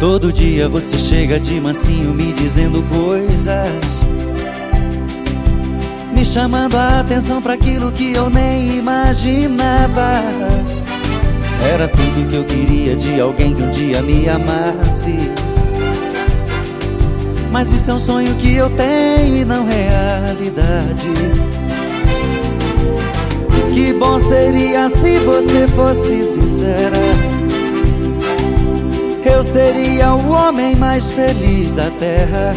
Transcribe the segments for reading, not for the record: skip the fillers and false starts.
Todo dia você chega de mansinho me dizendo coisas, me chamando a atenção para aquilo que eu nem imaginava. Era tudo que eu queria de alguém que um dia me amasse. Mas isso é um sonho que eu tenho e não realidade. Que bom seria se você fosse sincera. Eu seria o homem mais feliz da terra.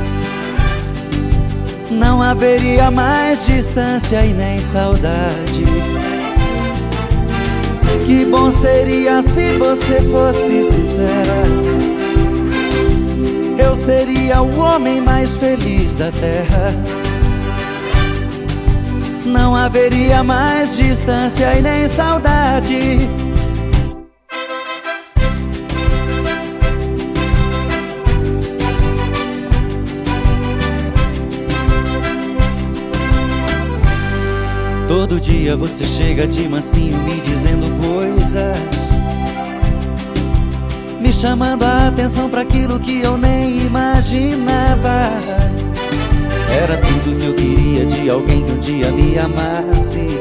Não haveria mais distância e nem saudade. Que bom seria se você fosse sincera. Eu seria o homem mais feliz da terra. Não haveria mais distância e nem saudade. Todo dia você chega de mansinho me dizendo coisas, me chamando a atenção para aquilo que eu nem imaginava. Era tudo que eu queria de alguém que um dia me amasse.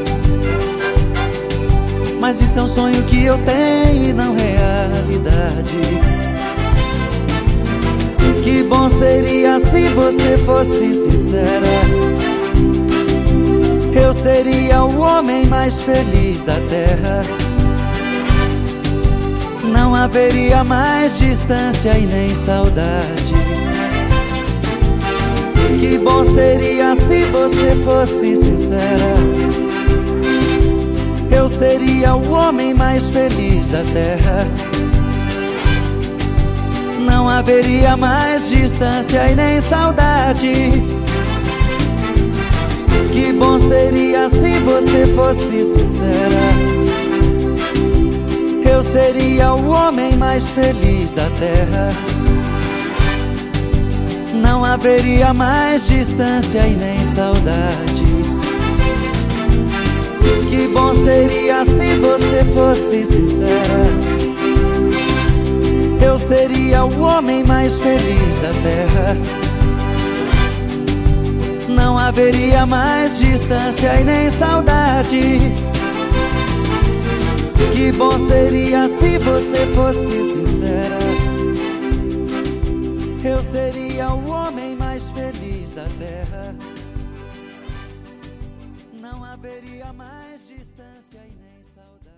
Mas isso é um sonho que eu tenho e não realidade. Que bom seria se você fosse sincera. Eu seria o homem mais feliz da terra. Não haveria mais distância e nem saudade. Que bom seria se você fosse sincera. Eu seria o homem mais feliz da terra. Não haveria mais distância e nem saudade. Que bom seria se você fosse sincera. Eu seria o homem mais feliz da terra. Não haveria mais distância e nem saudade. Que bom seria se você fosse sincera. Eu seria o homem mais feliz da terra. Não haveria mais distância e nem saudade. Que bom seria se você fosse sincera. Eu seria o homem mais feliz da terra. Não haveria mais distância e nem saudade.